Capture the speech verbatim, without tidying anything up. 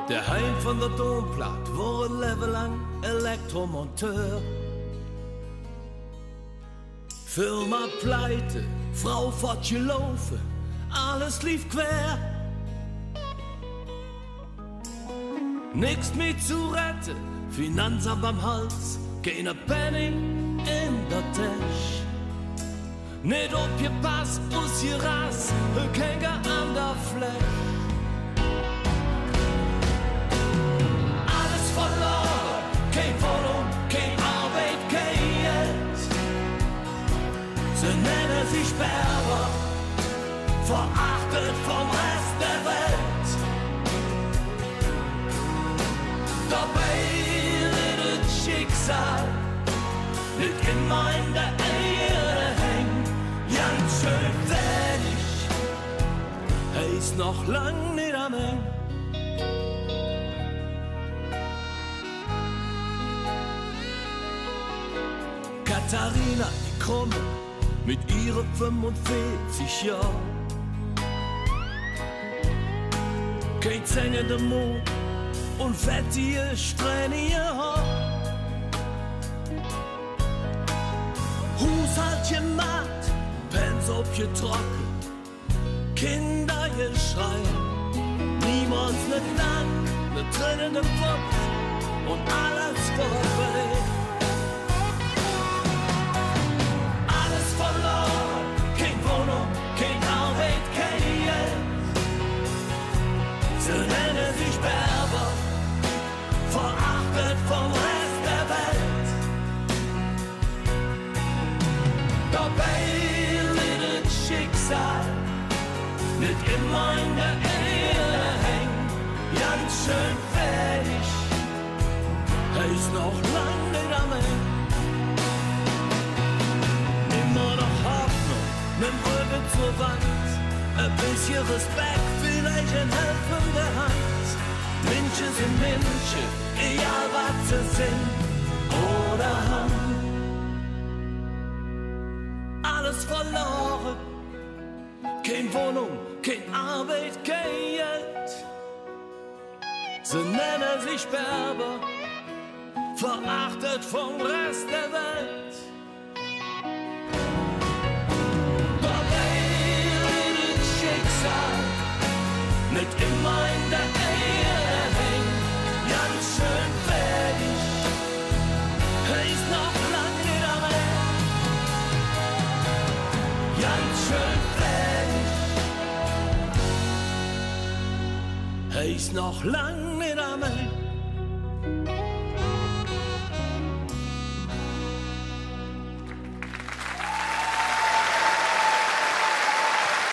Der Heim von der Domplatt war ein Leben lang Elektromonteur. Firma pleite, Frau fortgelaufen, alles lief quer. Nix mehr zu retten, Finanzamt am Hals, keine Penning in der Tasche. Nicht aufgepasst, ausgerast, kein an der Fläche. Alles verloren, kein Wohnung, kein Arbeit, kein Geld. Sie nennen sich Berber, verachtet vom Rest der Welt. Dabei wird das Schicksal nicht immer in der Ehre hängen, ganz schön wenig, er ist noch lang nicht am Ende. Katharina, die Krumme, mit ihren fünfundvierzig Jahren. Kein zängender Mond und fettige, strähnige Haar. Haushalt gemacht, Pens abgetrocknet, Kinder geschreien. Niemals ne Dank, ne Tränen im Kopf und alles vorbei. Alles verloren, kein Wohnung, kein Arbeit, kein Geld. Sie nennen sich Berber, verachtet vom Rest der Welt. Dabei wird das Schicksal nicht immer in der Ehre hängen, ganz schön fertig, er ist noch lang nicht am Ende. Immer noch Hoffnung, mit dem Rücken zur Wand, ein bisschen Respekt, vielleicht eine helfende Hand. Menschen sind Menschen, egal was sie sind oder haben. Alles verloren, kein Wohnung, kein Arbeit, kein Geld. Sie nennen sich Berber, verachtet vom Rest der Welt. Dabei wird das Schicksal nicht immer in der Ehre hängen, ganz schön fertig, er ist noch lang nicht am Ende. Ganz schön fertig, er ist noch lang nicht am Ende.